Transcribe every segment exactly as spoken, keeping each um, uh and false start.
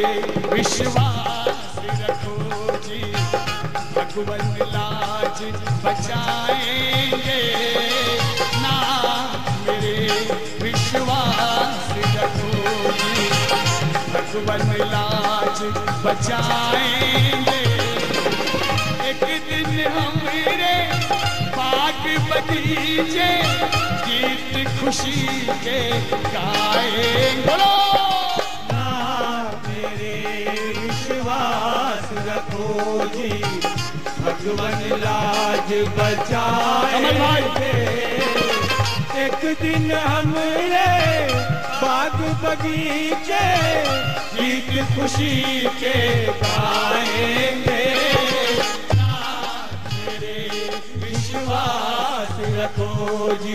विश्वास रखो जी, भगवान लाज बचाएंगे ना मेरे, विश्वास रखो जी, भगवान लाज बचाएंगे। एक दिन हमरे बाग बगीचे गीत खुशी के गाएंगे। ना मेरे विश्वास रखो जी, भगवान लाज बचाएंगे। एक दिन हमरे बाग बगीचे गीत खुशी के गाएंगे। ना मेरे विश्वास रखो जी।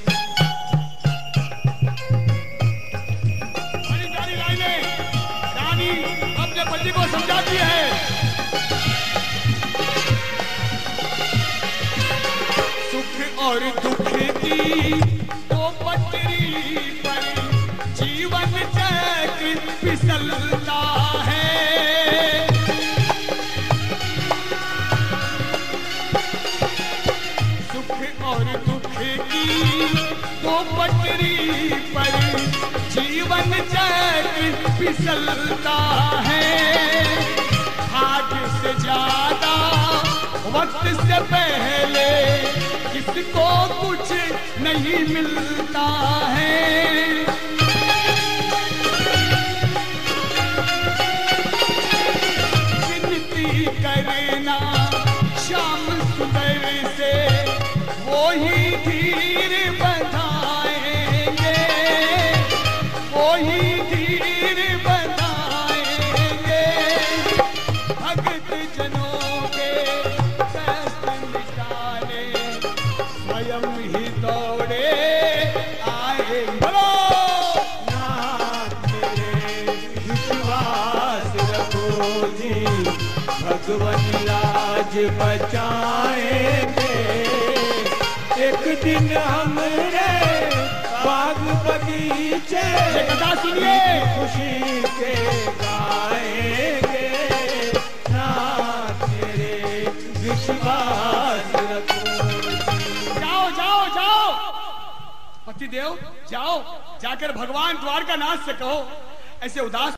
बड़ी सारी लाइनें रानी अपने पति को समझाती है। सुख और दुख की तो पटरी पर जीवन चक्र फिसलता है। सुख और दुख की तो पटरी पर जीवन चक्र फिसलता है। भाग्य से ज्यादा वक्त से पहले किसको कुछ नहीं मिलता है। विनती करना शाम सुबह से वो ही धीर बधाएंगे, वो ही धीर बधाएंगे। भगत जनों के कष्ट मिटाने स्वयं ही दौड़े आए। बोलो ना मेरे विश्वास रखो जी, भगवान लाज बचाएंगे। एक दिन हमरे बाग बगीचे कथा सुनिए, खुशी के गाएंगे। ना तेरे विश्वास रखो। जाओ जाओ जाओ पतिदेव, जाओ जाकर भगवान द्वारकानाथ से कहो ऐसे उदास